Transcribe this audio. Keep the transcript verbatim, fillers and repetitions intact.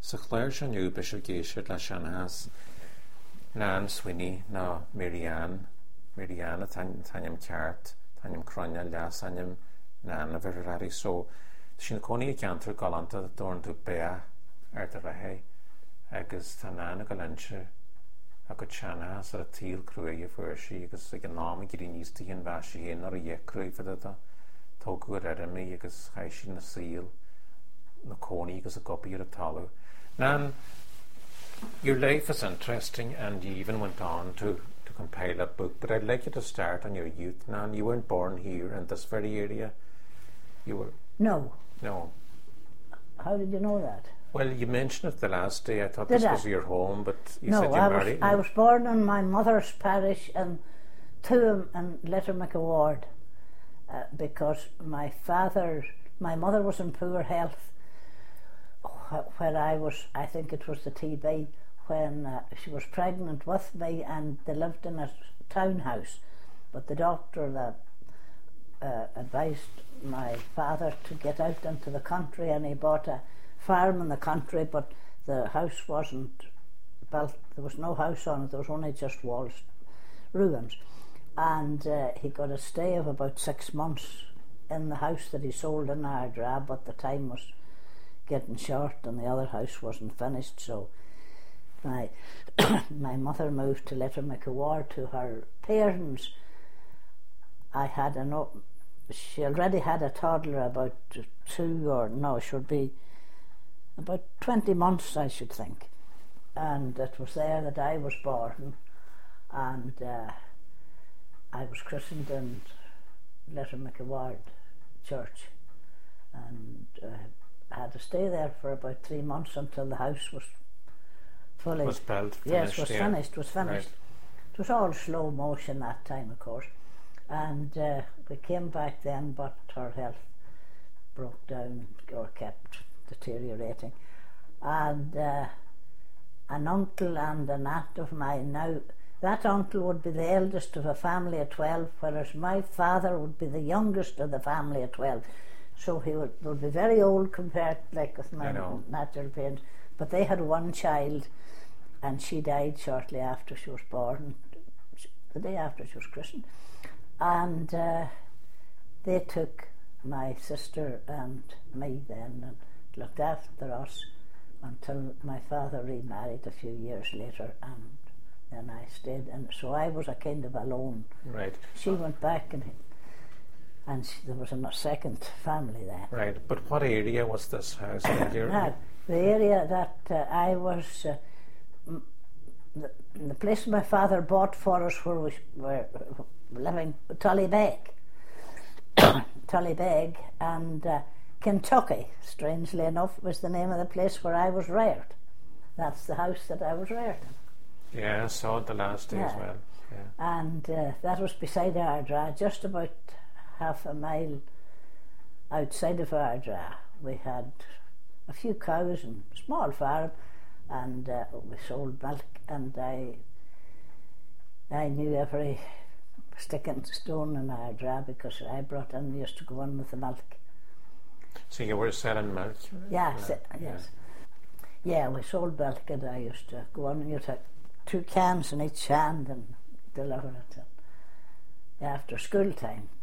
Sa chléir se nniu be se géisiir le seanhas Nan Sweeney ná Marianne Marianne tanim ceart tanim croinne leas anim nan a bhir so sin coní ceantar galanta dorn tú bea ar de rathe agus tá nan a go lense a go seanhas ar a tíl cruí a fuairsí agus ag an náma gurí níos tí an bheisi héin ar a dhécrú fada tógu ar erimi agus chaisi na síl na coní agus a gopi ar a talú. Nan, your life is interesting and you even went on to, to compile a book, but I'd like you to start on your youth. Nan, you weren't born here in this very area. You were... No. No. How did you know that? Well, you mentioned it the last day. I thought Did this I? was your home, but you no, said you I married. Was, I was born in my mother's parish in Tuam in Lettermacca Ward uh, because my father, my mother was in poor health when I was, I think it was the T B, when uh, she was pregnant with me, and they lived in a townhouse, but the doctor that uh, advised my father to get out into the country, and he bought a farm in the country, but the house wasn't built, there was no house on it, there was only just walls, ruins, and uh, he got a stay of about six months in the house that he sold in Ardra, but the time was getting short and the other house wasn't finished, so my my mother moved to Lettermacca Ward to her parents. I had an she already had a toddler about two or no it should be about twenty months I should think, and it was there that I was born, and uh, I was christened in Lettermacca Ward Church, and uh, I had to stay there for about three months until the house was fully was built, yes, finished, was yeah. finished, was finished. Right. It was all slow motion that time, of course, and uh, we came back then, but her health broke down or kept deteriorating, and uh, an uncle and an aunt of mine, now that uncle would be the eldest of a family of twelve, whereas my father would be the youngest of the family of twelve. So he would, would be very old compared, like with my natural parents. But they had one child, and she died shortly after she was born, the day after she was christened. And uh, they took my sister and me then and looked after us until my father remarried a few years later, and then I stayed. And so I was a kind of alone. Right. She went back and. And there was a second family there. Right, but what area was this house? Now, the area that uh, I was, uh, m- the, the place my father bought for us where we were living, Tullybeg, Tullybeg, and uh, Kentucky, strangely enough, was the name of the place where I was reared. That's the house that I was reared in. Yeah, I saw it the last day yeah. as well. Yeah. And uh, that was beside Ardra, just about half a mile outside of Ardra. We had a few cows and a small farm, and uh, we sold milk, and I I knew every stick and stone in Ardra because I brought in, used to go in with the milk. So you were selling milk? Yeah, yeah. Se- yes. Yeah. yeah, we sold milk, and I used to go on and you'd have two cans in each hand and deliver it after school time.